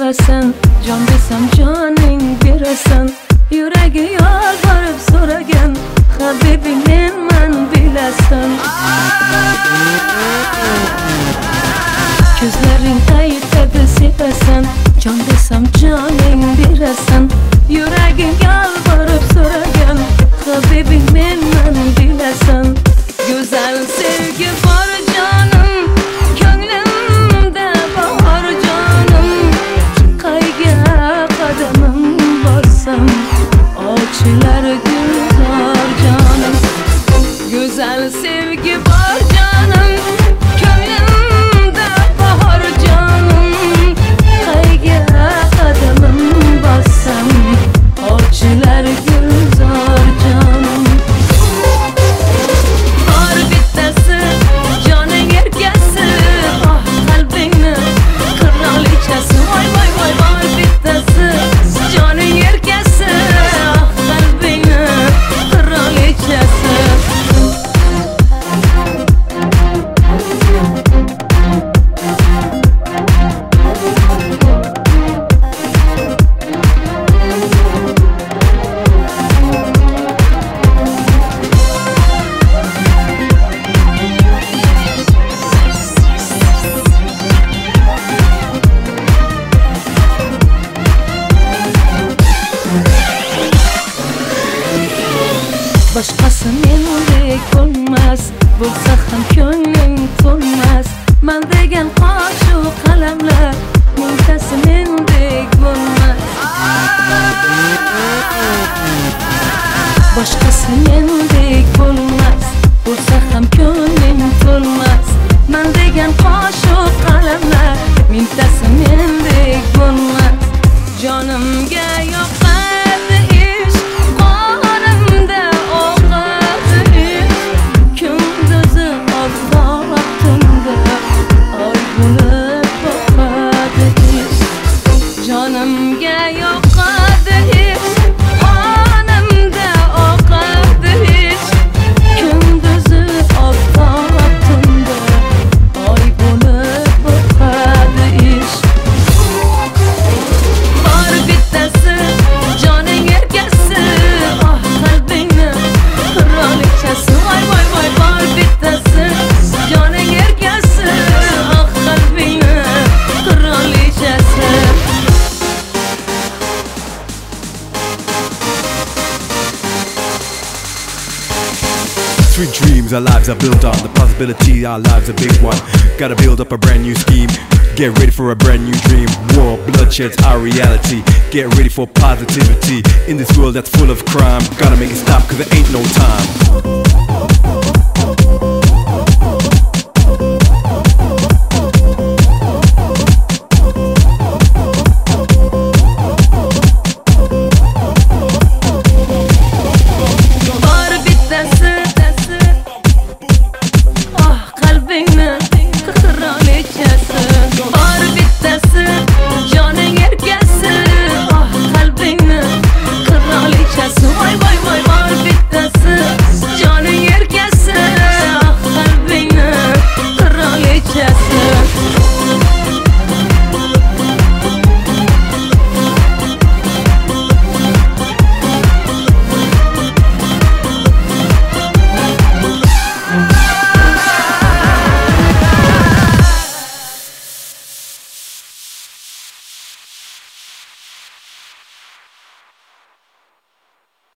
sevasan, jon desam joning berasan. Yuragi yolvorib so'ragan, habibing menman bilasan. Ko'zlaring aytadi sevasan, jon desam joning berasan. Yuraging yolvorib so'ragan, habibing menman bilasan. Go'zal sevgi bor jonim, ko'nglimda bahor jonim. Qayga qadamim borsam, ochilar gulzor jonim. Go'zal sevgi bor jonim, ko'nglimda bahor jonim. Qayga qadamim borsam, ochilar gulzor jonim. Bor bittasi joning erkasi, oh qalbingni qirolichasi. Voy voy voy, bor bittasi joning erkasi, oh qalbingni qirolichasi. Boshqasi mendek bo'lmas, bo'lsa ham ko'ngling to'lmas. Men degan qo'shiq qalamlar mingtasi mendek bo'lmas. Boshqasi mendek bo'lmas, bo'lsa ham ko'ngling to'lmas. Men degan qo'shiq qalamlar mingtasi mendek bo'lmas. Jonimga yoqadi ish, qonimda oqadi ish. Kunduzi oftob tunda oy bo'lib boqadi ish. Jonimga yoqadi ish, qonimda oqadi ish. Kunduzi oftob tunda oy bo'lib boqadi ish. Bor bittasi joning erkasi, oh qalbingni qirolichasi. Voy voy voy, bor bittasi joning erkasi, oh qalbingni qirolichasi. Sweet dreams, our lives are built on the possibility, our lives a big one. Gotta build up a brand new scheme, get ready for a brand new dream. War, bloodshed's our reality, get ready for positivity. In this world that's full of crime, gotta make it stop cause there ain't no time.